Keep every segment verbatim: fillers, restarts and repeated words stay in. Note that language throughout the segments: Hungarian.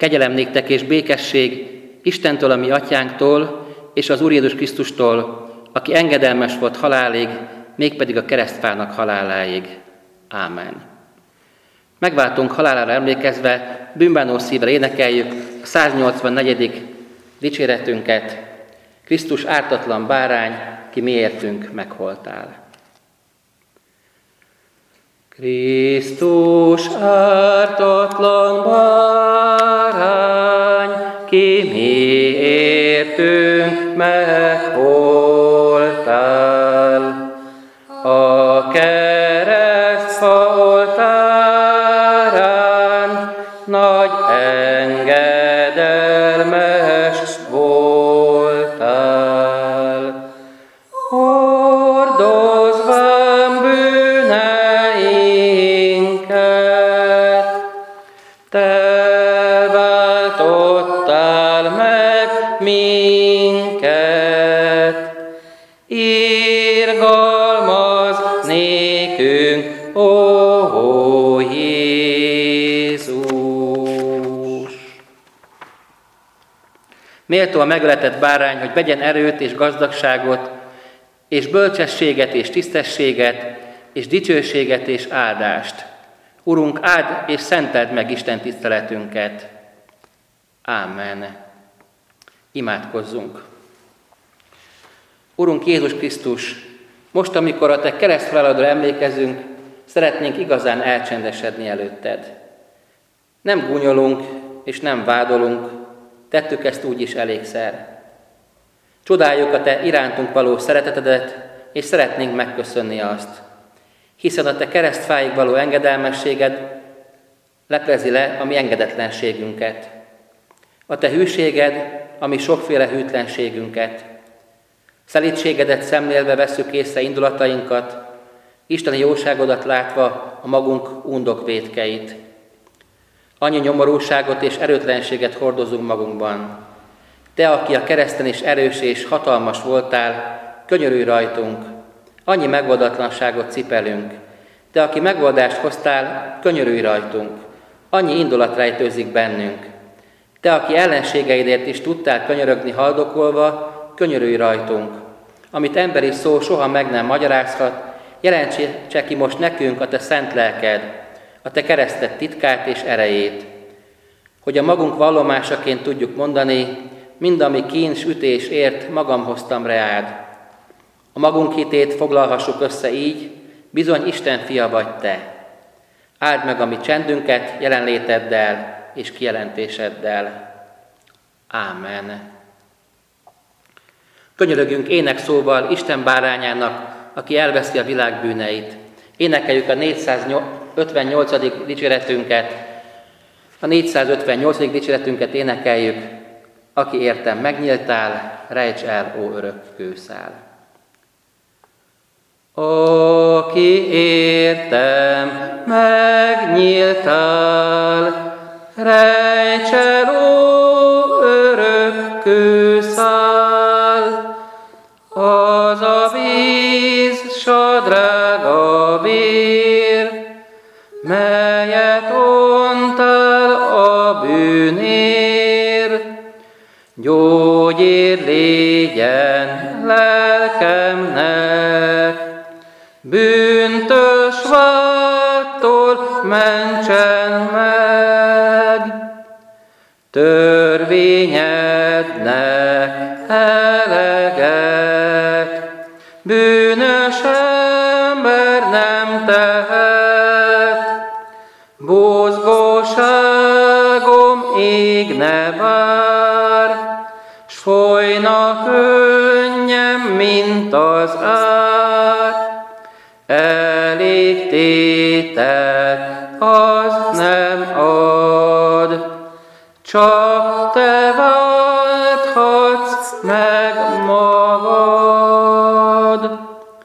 Kegyelem néktek és békesség Istentől, a mi atyánktól, és az Úr Jézus Krisztustól, aki engedelmes volt halálig, mégpedig a keresztfának haláláig. Ámen. Megváltunk halálára emlékezve, bűnbánó szívvel énekeljük a száznyolcvannegyedik dicséretünket. Krisztus ártatlan bárány, ki miértünk megholtál. Krisztus ártatlan bárány, ki miértünk megholtál. A keresztfa oltárán nagy engedelmes voltál. Hordozván bűneinket, te váltottál meg minket. Irgalmaz nékünk, ó Jézus! Méltó a megöletett bárány, hogy vegyen erőt és gazdagságot, és bölcsességet és tisztességet, és dicsőséget és áldást. Urunk, áld és szenteld meg Isten tiszteletünket. Ámen. Imádkozzunk. Urunk Jézus Krisztus, most, amikor a te kereszthaláladra emlékezünk, szeretnénk igazán elcsendesedni előtted. Nem gúnyolunk és nem vádolunk, tettük ezt úgy is elégszer. Csodáljuk a te irántunk való szeretetedet, és szeretnénk megköszönni azt. Hiszen a te keresztfáig való engedelmességed leplezi le a mi engedetlenségünket. A te hűséged, a mi sokféle hűtlenségünket. Szelídségedet szemlélve vesszük észre indulatainkat, isteni jóságodat látva a magunk undok vétkeit. Annyi nyomorúságot és erőtlenséget hordozunk magunkban. Te, aki a kereszten is erős és hatalmas voltál, könyörülj rajtunk. Annyi megoldatlanságot cipelünk. Te, aki megoldást hoztál, könyörülj rajtunk. Annyi indulat rejtőzik bennünk. Te, aki ellenségeidért is tudtál könyörögni haldokolva, könyörülj rajtunk. Amit emberi szó soha meg nem magyarázhat, jelentse ki most nekünk a te szent lelked, a te kereszted titkát és erejét, hogy a magunk vallomásaként tudjuk mondani, mind ami kín, ütés ért, magam hoztam reád. A magunk hitét foglalhassuk össze így, bizony Isten fia vagy te. Áld meg a mi csendünket jelenléteddel és kijelentéseddel. Ámen. Könyörögünk énekszóval Isten bárányának, aki elveszi a világ bűneit. Énekeljük a négyszázötvennyolcadik dicséretünket. A négyszázötvennyolcadik dicséretünket énekeljük. Aki értem megnyíltál, rejts el, ó örök kőszál. Aki értem megnyíltál, rejts el, ó örök kőszál. Az a víz, s a drága vér, melyet ontál a bűnért, gyógyír légyen lelkemnek, bűntől s vádtól mentsen meg, törvényednek eleget, bűnös ember nem tehet, buzgóságom ég ne vár, s folyna könnyem, mint az ár. Elég tétet az nem ad, csak te válthatsz meg magad.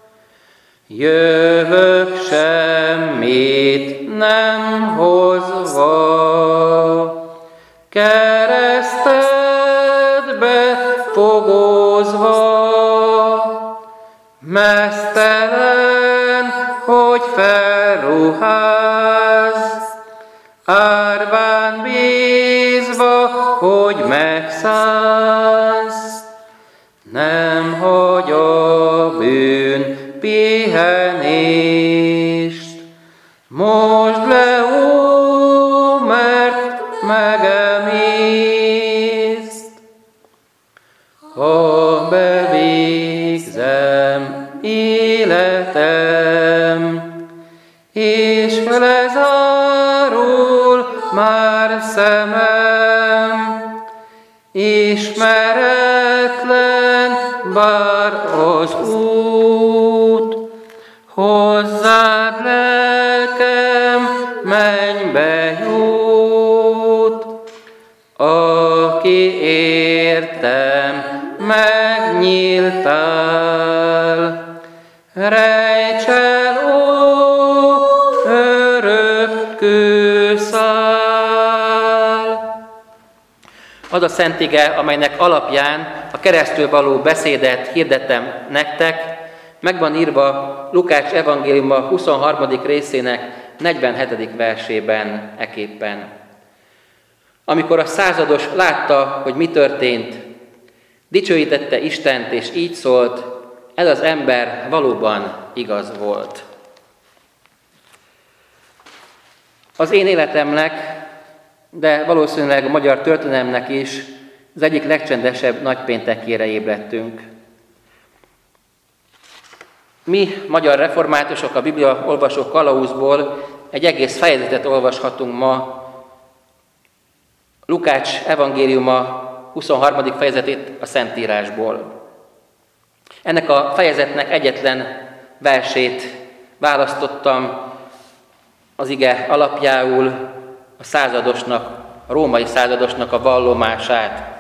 Jövök semmit nem hozva, keresztedbe fogózva, meztelen, hogy felruház, árván bízva hogy megszállsz, nem hagy a bűn pihenést. Mosd le, ó, mert megemészt. Ha bevégzem életem, és lezárul már szemem, ismeretlen bár az út, hozzád lelkem mennybe jut. Aki értem megnyíltál, rejts el, ó, örök kőszál. Az a szent ige, amelynek alapján a keresztül való beszédet hirdetem nektek, meg van írva Lukács evangéliuma huszonharmadik részének negyvenhetedik versében eképpen. Amikor a százados látta, hogy mi történt, dicsőítette Istent, és így szólt: ez az ember valóban igaz volt. Az én életemnek, de valószínűleg a magyar történelemnek is az egyik legcsendesebb nagypéntekére ébredtünk. Mi, magyar reformátusok, a Biblia olvasó kalauzból egy egész fejezetet olvashatunk ma, Lukács evangéliuma huszonharmadik fejezetét a Szentírásból. Ennek a fejezetnek egyetlen versét választottam az ige alapjául, a századosnak, a római századosnak a vallomását.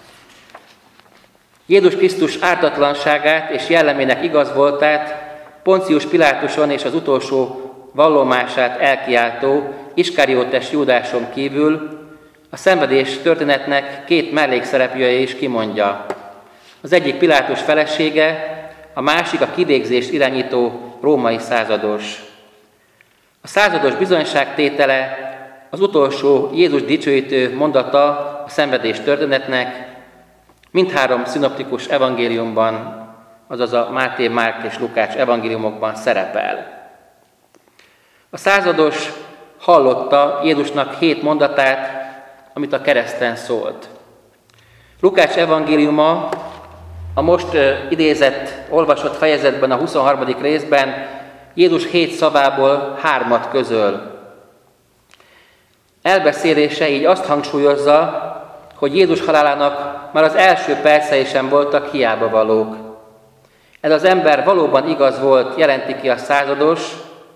Jézus Krisztus ártatlanságát és jellemének igaz voltát Poncius Pilátuson és az utolsó vallomását elkiáltó Iskariótes Júdáson kívül a szenvedés történetnek két mellékszereplője is kimondja. Az egyik Pilátus felesége, a másik a kivégzést irányító római százados. A százados bizonyságtétele az utolsó Jézus dicsőítő mondata a szenvedés történetnek mindhárom szinoptikus evangéliumban, azaz a Máté, Márk és Lukács evangéliumokban szerepel. A százados hallotta Jézusnak hét mondatát, amit a kereszten szólt. Lukács evangéliuma a most idézett, olvasott fejezetben, a huszonharmadik részben Jézus hét szavából hármat közöl. Elbeszélése így azt hangsúlyozza, hogy Jézus halálának már az első percei sem voltak hiába valók. Ez az ember valóban igaz volt, jelenti ki a százados,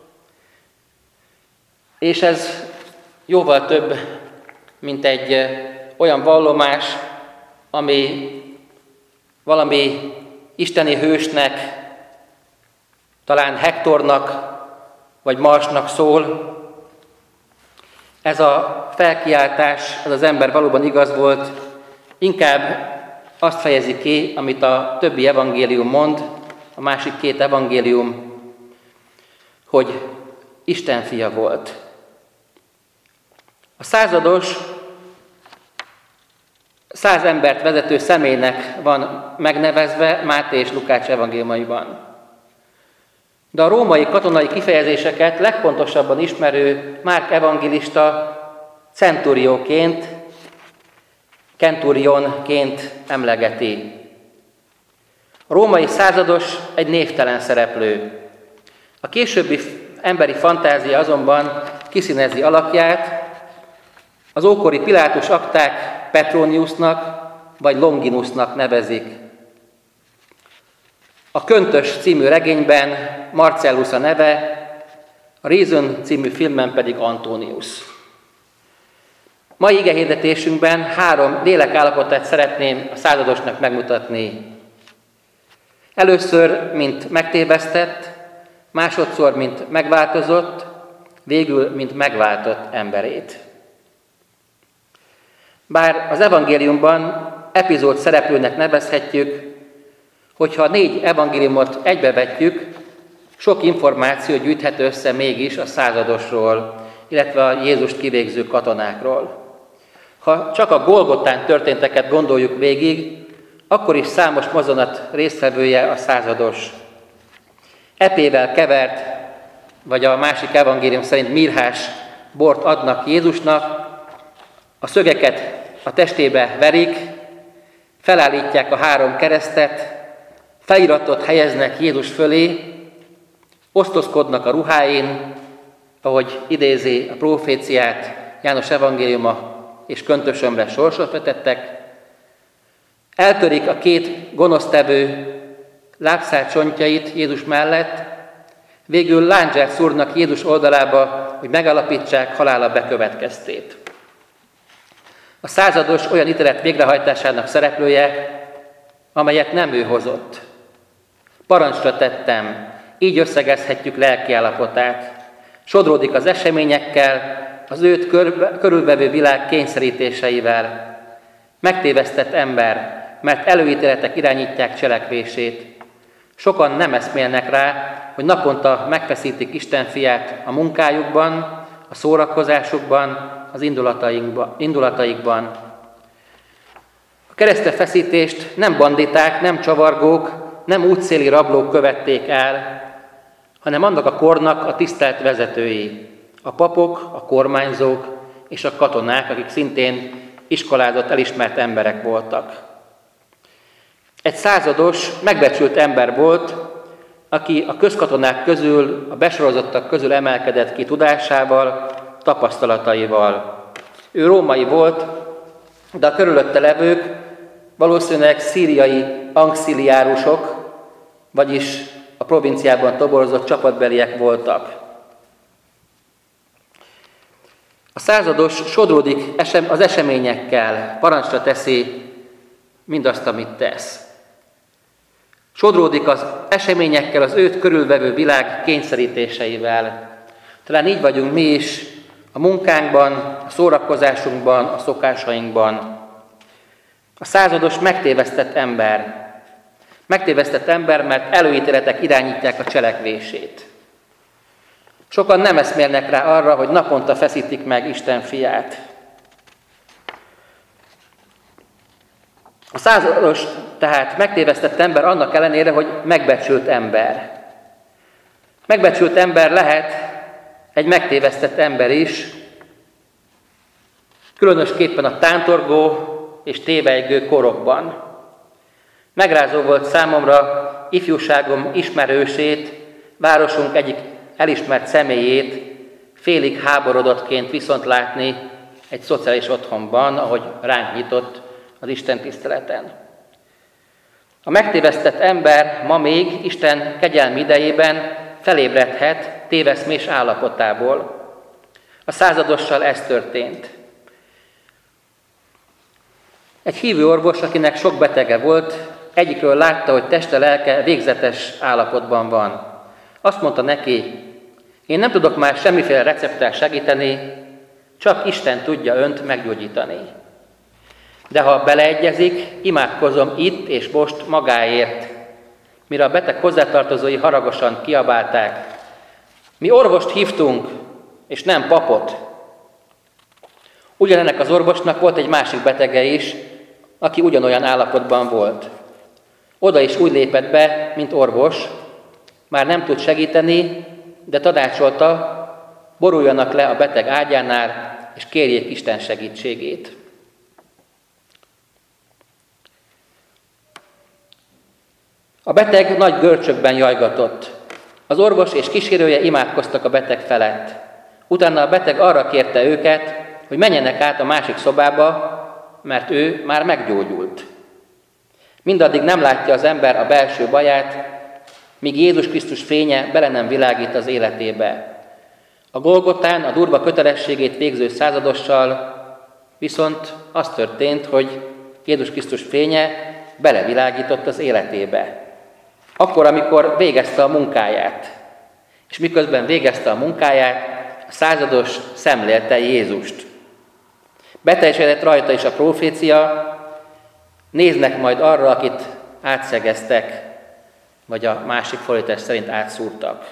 és ez jóval több, mint egy olyan vallomás, ami valami isteni hősnek, talán Hektornak vagy Marsnak szól. Ez a felkiáltás, ez az ember valóban igaz volt, inkább azt fejezi ki, amit a többi evangélium mond, a másik két evangélium, hogy Isten fia volt. A százados száz embert vezető személynek van megnevezve Máté és Lukács evangéliumaiban. De a római katonai kifejezéseket legpontosabban ismerő Márk evangélista centurióként, kenturionként emlegeti. A római százados egy névtelen szereplő. A későbbi emberi fantázia azonban kiszínezi alakját, az ókori Pilátus akták Petroniusnak vagy Longinusnak nevezik. A Köntös című regényben Marcellus a neve, a Reason című filmben pedig Antonius. Mai igehirdetésünkben három lélekállapotát szeretném a századosnak megmutatni. Először, mint megtévesztett, másodszor, mint megváltozott, végül, mint megváltott emberét. Bár az evangéliumban epizód szereplőnek nevezhetjük, hogyha a négy evangéliumot egybevetjük, sok információ gyűjthet össze mégis a századosról, illetve a Jézust kivégző katonákról. Ha csak a Golgotán történteket gondoljuk végig, akkor is számos mozzanat résztvevője a százados. Epével kevert, vagy a másik evangélium szerint mirhás bort adnak Jézusnak, a szögeket a testébe verik, felállítják a három keresztet, feliratot helyeznek Jézus fölé, osztozkodnak a ruháin, ahogy idézi a proféciát János evangéliuma, és köntösömre sorsot vetettek, eltörik a két gonosztevő lábszár csontjait Jézus mellett, végül lándzsát szúrnak Jézus oldalába, hogy megalapítsák halála bekövetkeztét. A százados olyan ítélet végrehajtásának szereplője, amelyet nem ő hozott. Parancsra tettem, így összegezhetjük lelkiállapotát. Sodródik az eseményekkel, az őt kör, körülvevő világ kényszerítéseivel. Megtévesztett ember, mert előítéletek irányítják cselekvését. Sokan nem eszmélnek rá, hogy naponta megfeszítik Isten fiát a munkájukban, a szórakozásukban, az indulataikban. A keresztefeszítést nem banditák, nem csavargók, nem útszéli rablók követték el, hanem annak a kornak a tisztelt vezetői, a papok, a kormányzók és a katonák, akik szintén iskolázott, elismert emberek voltak. Egy százados, megbecsült ember volt, aki a közkatonák közül, a besorozottak közül emelkedett ki tudásával, tapasztalataival. Ő római volt, de a körülötte levők valószínűleg szíriai auxiliárusok, vagyis a provinciában toborzott csapatbeliek voltak. A százados sodródik az eseményekkel, parancsra teszi mindazt, amit tesz. Sodródik az eseményekkel, az őt körülvevő világ kényszerítéseivel. Talán így vagyunk mi is a munkánkban, a szórakozásunkban, a szokásainkban. A százados megtévesztett ember. Megtévesztett ember, mert előítéletek irányítják a cselekvését. Sokan nem eszmélnek rá arra, hogy naponta feszítik meg Isten fiát. A százados, tehát megtévesztett ember annak ellenére, hogy megbecsült ember. Megbecsült ember lehet egy megtévesztett ember is, különösképpen a tántorgó és tévejgő korokban. Megrázó volt számomra ifjúságom ismerősét, városunk egyik elismert személyét félig háborodottként viszont látni egy szociális otthonban, ahogy ránk nyitott az Isten tiszteleten. A megtévesztett ember ma még Isten kegyelmi idejében felébredhet téveszmés állapotából. A századossal ez történt. Egy hívő orvos, akinek sok betege volt, egyikről látta, hogy teste, lelke végzetes állapotban van. Azt mondta neki, én nem tudok már semmiféle recepttel segíteni, csak Isten tudja önt meggyógyítani. De ha beleegyezik, imádkozom itt és most magáért. Mire a beteg hozzátartozói haragosan kiabálták, mi orvost hívtunk, és nem papot. Ugyanennek az orvosnak volt egy másik betege is, aki ugyanolyan állapotban volt. Oda is úgy lépett be, mint orvos, már nem tud segíteni, de tanácsolta, boruljanak le a beteg ágyánál, és kérjék Isten segítségét. A beteg nagy görcsökben jajgatott. Az orvos és kísérője imádkoztak a beteg felett. Utána a beteg arra kérte őket, hogy menjenek át a másik szobába, mert ő már meggyógyult. Mindaddig nem látja az ember a belső baját, míg Jézus Krisztus fénye bele nem világít az életébe. A Golgotán a durva kötelességét végző századossal viszont az történt, hogy Jézus Krisztus fénye belevilágított az életébe. Akkor, amikor végezte a munkáját. És miközben végezte a munkáját, a százados szemlélte Jézust. Beteljesedett rajta is a profécia, néznek majd arra, akit átszegeztek, vagy a másik fordítás szerint átszúrtak.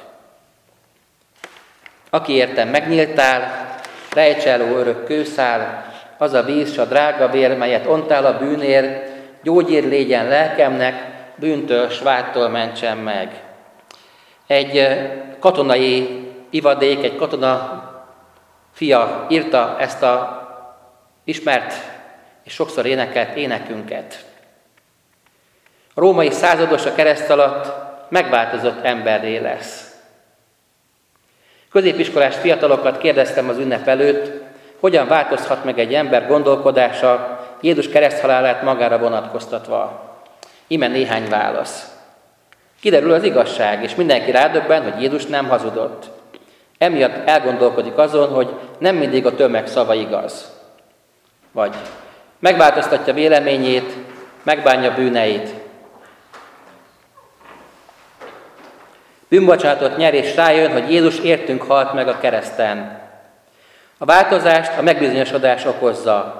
Aki értem megnyíltál, rejtseló örök kőszál, az a víz, s a drága vér, melyet ontál a bűnért, gyógyír légyen lelkemnek, bűntől, s vágytól mentsen meg. Egy katonai ivadék, egy katona fia írta ezt a ismert és sokszor énekelt énekünket. A római százados a kereszt alatt megváltozott emberré lesz. Középiskolás fiatalokat kérdeztem az ünnep előtt, hogyan változhat meg egy ember gondolkodása Jézus kereszthalálát magára vonatkoztatva. Íme néhány válasz. Kiderül az igazság, és mindenki rádöbben, hogy Jézus nem hazudott. Emiatt elgondolkodik azon, hogy nem mindig a tömeg szava igaz. Vagy megváltoztatja véleményét, megbánja bűneit. Bűnbocsánatot nyer, és rájön, hogy Jézus értünk halt meg a kereszten. A változást a megbizonyosodás okozza.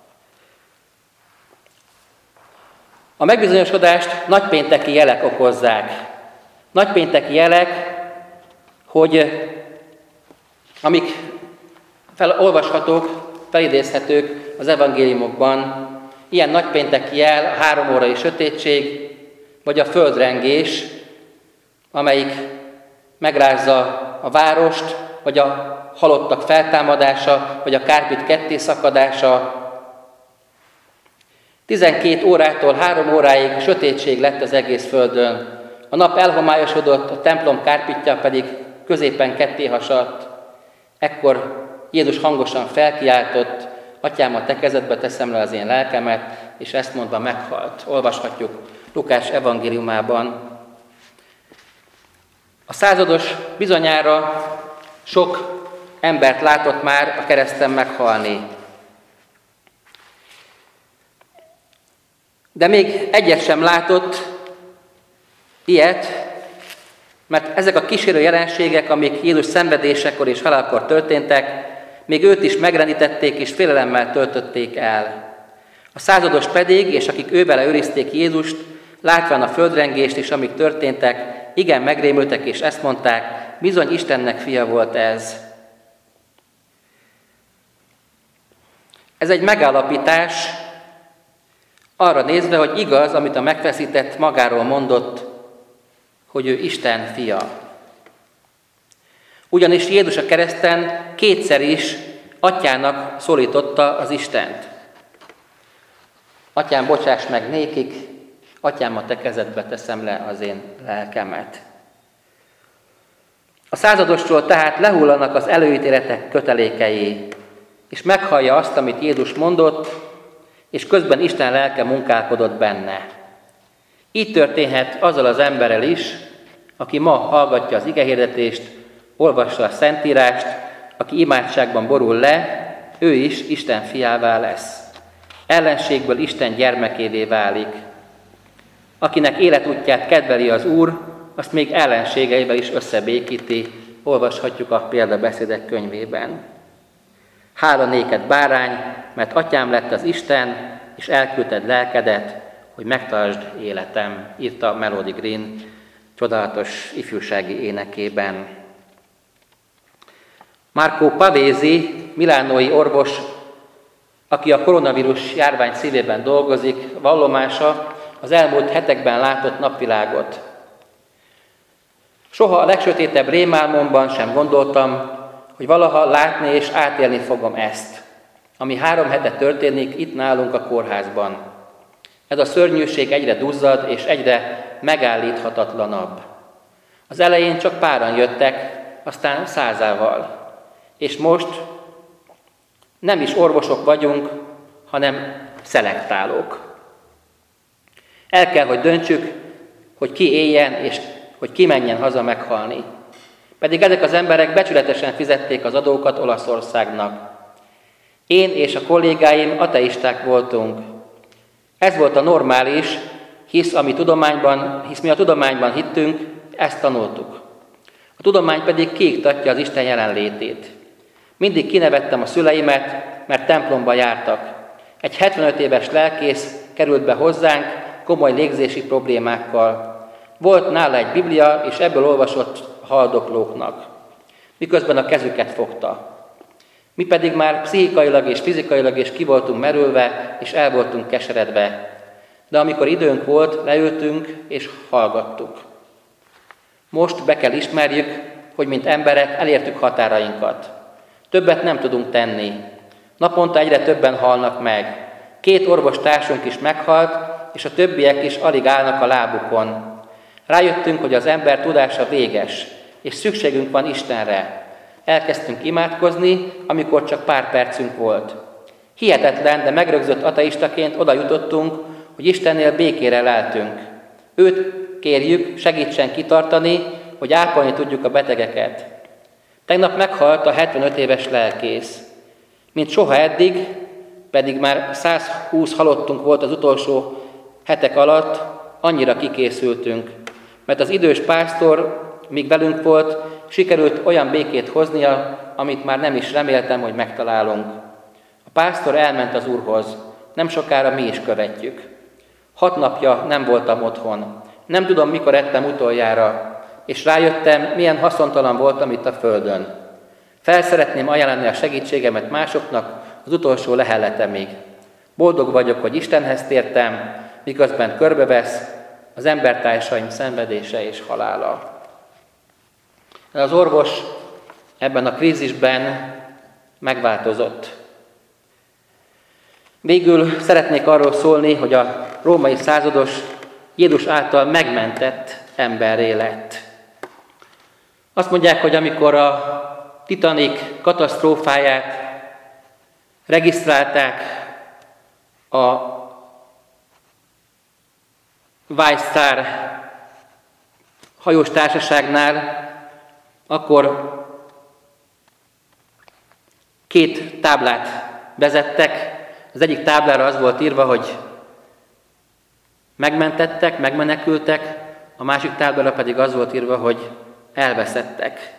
A megbizonyosodást nagypénteki jelek okozzák. Nagypénteki jelek, hogy amik felolvashatók, felidézhetők az evangéliumokban, ilyen nagypénteki jel a három órai sötétség, vagy a földrengés, amelyik megrázza a várost, vagy a halottak feltámadása, vagy a kárpit kettészakadása. tizenkét órától három óráig sötétség lett az egész földön. A nap elhomályosodott, a templom kárpitja pedig középen ketté hasadt. Ekkor Jézus hangosan felkiáltott, Atyám, a te kezedbe teszem le az én lelkemet, és ezt mondva meghalt. Olvashatjuk Lukás evangéliumában. A százados bizonyára sok embert látott már a kereszten meghalni. De még egyet sem látott ilyet, mert ezek a kísérő jelenségek, amik Jézus szenvedésekor és halálkor történtek, még őt is megrendítették és félelemmel töltötték el. A százados pedig, és akik ővele őrizték Jézust, látván a földrengést és amik történtek, igen megrémültek, és ezt mondták, bizony Istennek fia volt ez. Ez egy megállapítás arra nézve, hogy igaz, amit a megfeszített magáról mondott, hogy ő Isten fia. Ugyanis Jézus a kereszten kétszer is Atyának szólította az Istent. Atyám, bocsáss meg nékik, Atyám, a te kezedbe teszem le az én lelkemet. A századosról tehát lehullanak az előítéletek kötelékei, és meghallja azt, amit Jézus mondott, és közben Isten lelke munkálkodott benne. Így történhet azzal az emberrel is, aki ma hallgatja az igehirdetést, olvassa a Szentírást, aki imádságban borul le, ő is Isten fiává lesz. Ellenségből Isten gyermekévé válik. Akinek életútját kedveli az Úr, azt még ellenségeivel is összebékíti, olvashatjuk a példabeszédek könyvében. Hála néked, bárány, mert Atyám lett az Isten, és elküldted lelkedet, hogy megtartsd életem, írta Melody Green csodálatos ifjúsági énekében. Marco Pavesi, milánói orvos, aki a koronavírus járvány szívében dolgozik, vallomása az elmúlt hetekben látott napvilágot. Soha a legsötétebb rémálmomban sem gondoltam, hogy valaha látni és átélni fogom ezt, ami három hete történik itt nálunk a kórházban. Ez a szörnyűség egyre duzzad és egyre megállíthatatlanabb. Az elején csak páran jöttek, aztán százával. És most nem is orvosok vagyunk, hanem szelektálók. El kell, hogy döntsük, hogy ki éljen, és hogy ki menjen haza meghalni. Pedig ezek az emberek becsületesen fizették az adókat Olaszországnak. Én és a kollégáim ateisták voltunk. Ez volt a normális, hisz, ami tudományban, hisz mi a tudományban hittünk, ezt tanultuk. A tudomány pedig kiiktatja az Isten jelenlétét. Mindig kinevettem a szüleimet, mert templomba jártak. Egy hetvenöt éves lelkész került be hozzánk komoly légzési problémákkal. Volt nála egy biblia, és ebből olvasott haldoklóknak, miközben a kezüket fogta. Mi pedig már pszichikailag és fizikailag is ki voltunk merülve, és el voltunk keseredve. De amikor időnk volt, leültünk és hallgattuk. Most be kell ismerjük, hogy mint emberek elértük határainkat. Többet nem tudunk tenni. Naponta egyre többen halnak meg. Két orvostársunk is meghalt, és a többiek is alig állnak a lábukon. Rájöttünk, hogy az ember tudása véges, és szükségünk van Istenre. Elkezdtünk imádkozni, amikor csak pár percünk volt. Hihetetlen, de megrögzött ateistaként oda jutottunk, hogy Istennél békére leltünk. Őt kérjük, segítsen kitartani, hogy ápolni tudjuk a betegeket. Tegnap meghalt a hetvenöt éves lelkész. Mint soha eddig, pedig már száz húsz halottunk volt az utolsó hetek alatt, annyira kikészültünk. Mert az idős pásztor, míg velünk volt, sikerült olyan békét hoznia, amit már nem is reméltem, hogy megtalálunk. A pásztor elment az Úrhoz, nem sokára mi is követjük. Hat napja nem voltam otthon. Nem tudom, mikor ettem utoljára, és rájöttem, milyen haszontalan voltam itt a földön. Fel szeretném ajánlani a segítségemet másoknak az utolsó lehelletemig. Boldog vagyok, hogy Istenhez tértem, miközben körbevesz az embertársaim szenvedése és halála. Az orvos ebben a krízisben megváltozott. Végül szeretnék arról szólni, hogy a római százados Jézus által megmentett emberré lett. Azt mondják, hogy amikor a Titanic katasztrófáját regisztrálták a White Star hajós társaságnál, akkor két táblát vezettek. Az egyik táblára az volt írva, hogy megmentettek, megmenekültek, a másik táblára pedig az volt írva, hogy elveszettek.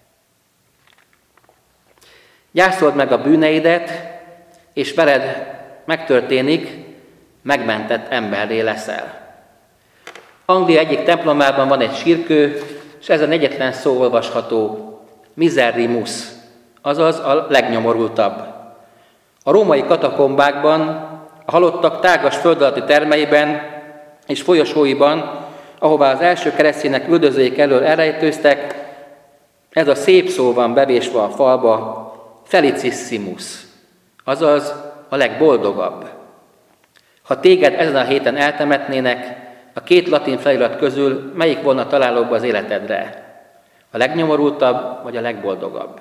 Gyászold meg a bűneidet, és veled megtörténik, megmentett emberré leszel. Anglia egyik templomában van egy sírkő, és ezen egyetlen szó olvasható, miserimus, azaz a legnyomorultabb. A római katakombákban, a halottak tágas föld alatti termeiben és folyosóiban, ahová az első keresztények üldözőik elől elrejtőztek, ez a szép szó van bevésve a falba, felicissimus, azaz a legboldogabb. Ha téged ezen a héten eltemetnének, a két latin felirat közül melyik volna találóbb az életedre? A legnyomorultabb vagy a legboldogabb?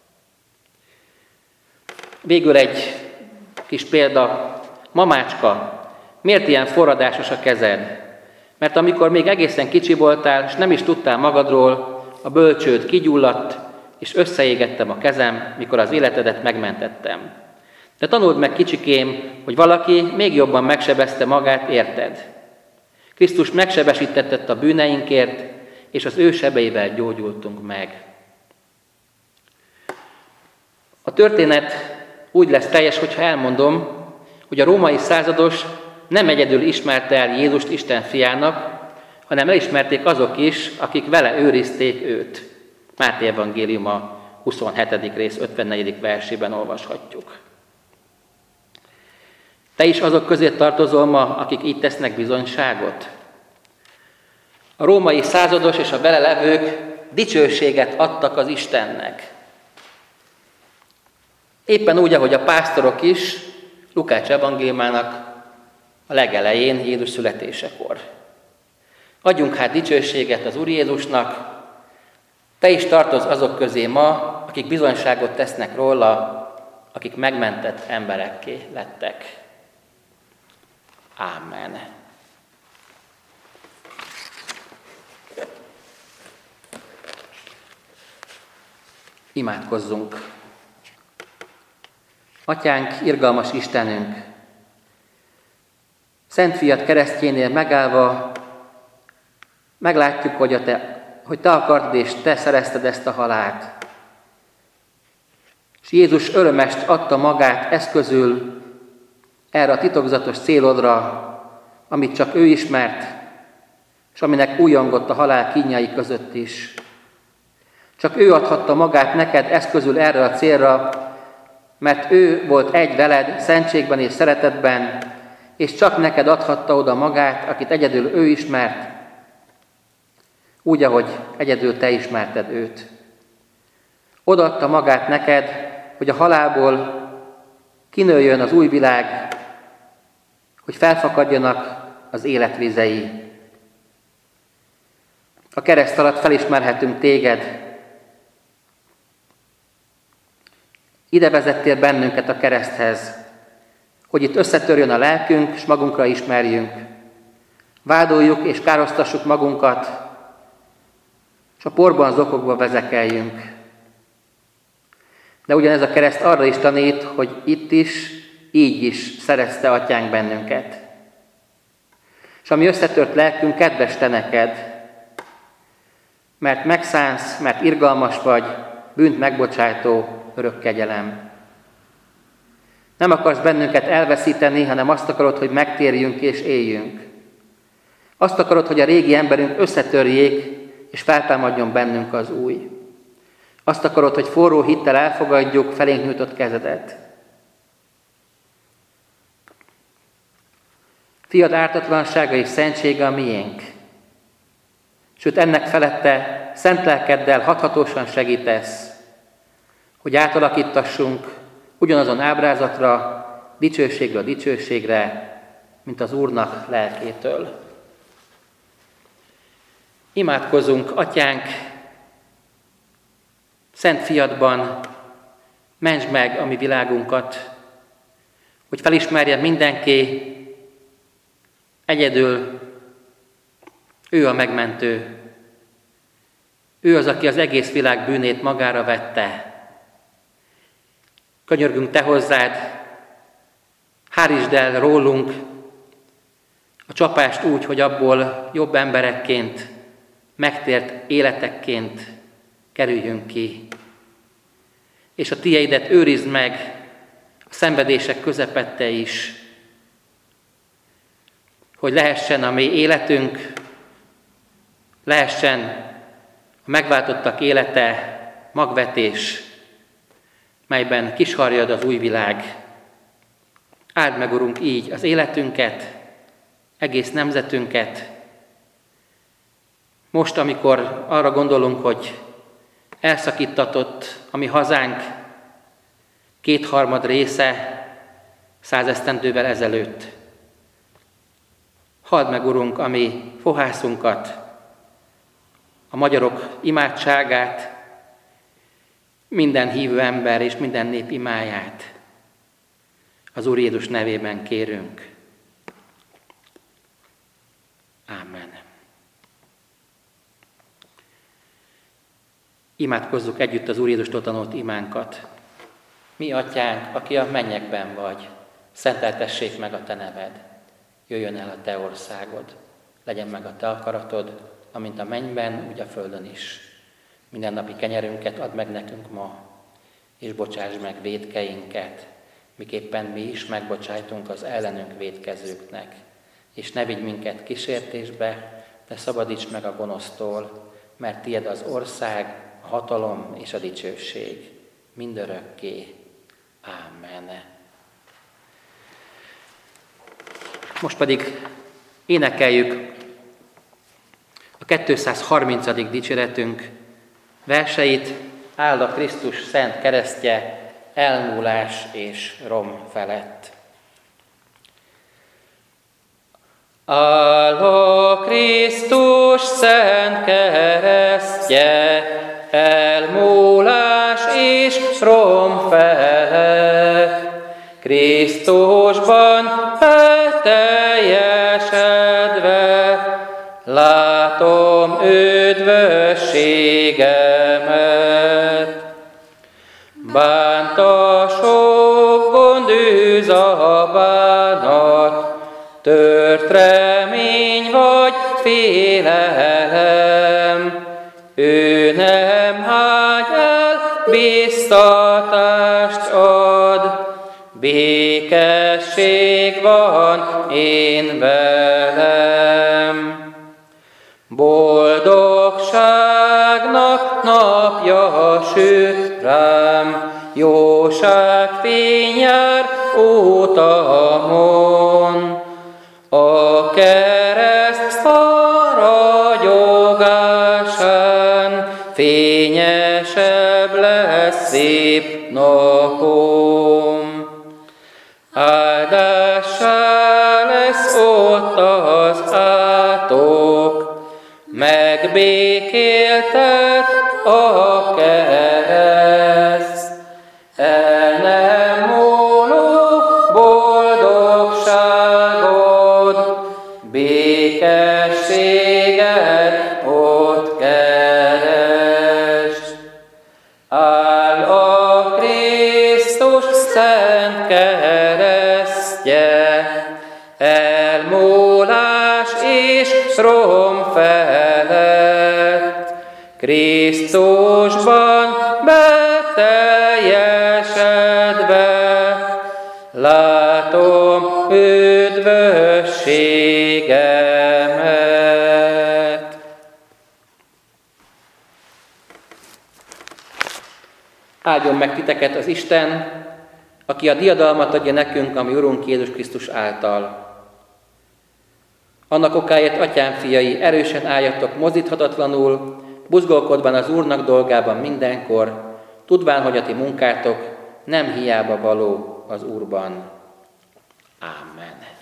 Végül egy kis példa. Mamácska, miért ilyen forradásos a kezed? Mert amikor még egészen kicsi voltál, és nem is tudtál magadról, a bölcsőd kigyulladt, és összeégettem a kezem, mikor az életedet megmentettem. De tanuld meg, kicsikém, hogy valaki még jobban megsebezte magát, érted? Krisztus megsebesítetett a bűneinkért, és az ő sebeivel gyógyultunk meg. A történet úgy lesz teljes, hogyha elmondom, hogy a római százados nem egyedül ismerte el Jézust Isten fiának, hanem elismerték azok is, akik vele őrizték őt. Máté evangéliuma huszonhetedik rész ötvennegyedik versében olvashatjuk. Te is azok közé tartozol ma, akik így tesznek bizonyságot? A római százados és a vele levők dicsőséget adtak az Istennek. Éppen úgy, ahogy a pásztorok is, Lukács evangéliumának a legelején, Jézus születésekor. Adjunk hát dicsőséget az Úr Jézusnak, te is tartozz azok közé ma, akik bizonyságot tesznek róla, akik megmentett emberekké lettek. Ámen. Imádkozzunk. Atyánk, irgalmas Istenünk, Szent Fiat keresztjénél megállva meglátjuk, hogy, a te, hogy te akartad és te szerezted ezt a halált. És Jézus örömest adta magát eszközül erre a titokzatos célodra, amit csak ő ismert, és aminek újongott a halál kínjai között is. Csak ő adhatta magát neked eszközül erre a célra, mert ő volt egy veled szentségben és szeretetben, és csak neked adhatta oda magát, akit egyedül ő ismert, úgy, ahogy egyedül te ismerted őt. Odaadta magát neked, hogy a halálból kinőjön az új világ, hogy felfakadjanak az élet vizei. A kereszt alatt felismerhetünk téged. Ide vezettél bennünket a kereszthez, hogy itt összetörjön a lelkünk, és magunkra ismerjünk. Vádoljuk és károsztassuk magunkat, és a porban zokogva vezekeljünk. De ugyanez a kereszt arra is tanít, hogy itt is, így is szerezte Atyánk bennünket. És ami összetört lelkünk kedves te neked, mert megszánsz, mert irgalmas vagy, bűnt megbocsátó, örök kegyelem. Nem akarsz bennünket elveszíteni, hanem azt akarod, hogy megtérjünk és éljünk. Azt akarod, hogy a régi emberünk összetörjék, és feltámadjon bennünk az új. Azt akarod, hogy forró hittel elfogadjuk felénk nyújtott kezedet. Fiad ártatlansága és szentsége a miénk. Sőt, ennek felette szent lelkeddel hathatósan segítesz, hogy átalakítassunk ugyanazon ábrázatra, dicsőségről dicsőségre, mint az Úrnak lelkétől. Imádkozzunk, Atyánk, Szent Fiadban, mentsd meg a mi világunkat, hogy felismerje mindenki, egyedül ő a megmentő. Ő az, aki az egész világ bűnét magára vette. Könyörgünk te hozzád, hárítsd el rólunk a csapást úgy, hogy abból jobb emberekként, megtért életekként kerüljünk ki. És a tieidet őrizd meg a szenvedések közepette is, hogy lehessen a mi életünk, lehessen a megváltottak élete magvetés, melyben kisharjad az új világ. Áld meg, Urunk, így az életünket, egész nemzetünket. Most, amikor arra gondolunk, hogy elszakítatott a mi hazánk kétharmad része százesztendővel ezelőtt. Halld meg, Urunk, a mi fohászunkat, a magyarok imádságát, minden hívő ember és minden nép imáját. Az Úr Jézus nevében kérünk. Ámen. Imádkozzuk együtt az Úr Jézustól tanult imánkat. Mi, Atyánk, aki a mennyekben vagy, szenteltessék meg a te neved. Jöjjön el a te országod. Legyen meg a te akaratod, amint a mennyben, úgy a földön is. Mindennapi kenyerünket add meg nekünk ma, és bocsásd meg vétkeinket, miképpen mi is megbocsájtunk az ellenünk vétkezőknek. És ne vigy minket kísértésbe, de szabadíts meg a gonosztól, mert tied az ország, a hatalom és a dicsőség mindörökké. Ámen. Most pedig énekeljük a kétszázharmincadik dicséretünk verseit. Áld a Krisztus szent keresztje, elmúlás és rom felett. Áld a Krisztus szent keresztje, elmúlás és rom felett. Krisztusban elteljesedve, látom üdvösségemet. Bánt a sok gond, űz a bánat, tört remény vagy félelem. Ő nem hágy el, biztatást ad, békesség van én velem. Boldogságnak napja süt rám, jó jóság fény jár utamon, a kereszt ragyogásán fényesebb lesz szép napom. Áldássá lesz ott az átok, megbékéltet a kereszt, el nem múló boldogságod, békességet ott keresd. Áll a Krisztus szent keresztje, elmúlás és rom felett, Krisztusban beteljesedve, látom üdvösségemet. Áldjon meg titeket az Isten, aki a diadalmat adja nekünk, ami Urunk Jézus Krisztus által. Annak okáért, atyám fiai, erősen álljatok mozdíthatatlanul, buzgolkodván az Úrnak dolgában mindenkor, tudván, hogy a ti munkátok nem hiába való az Úrban. Ámen.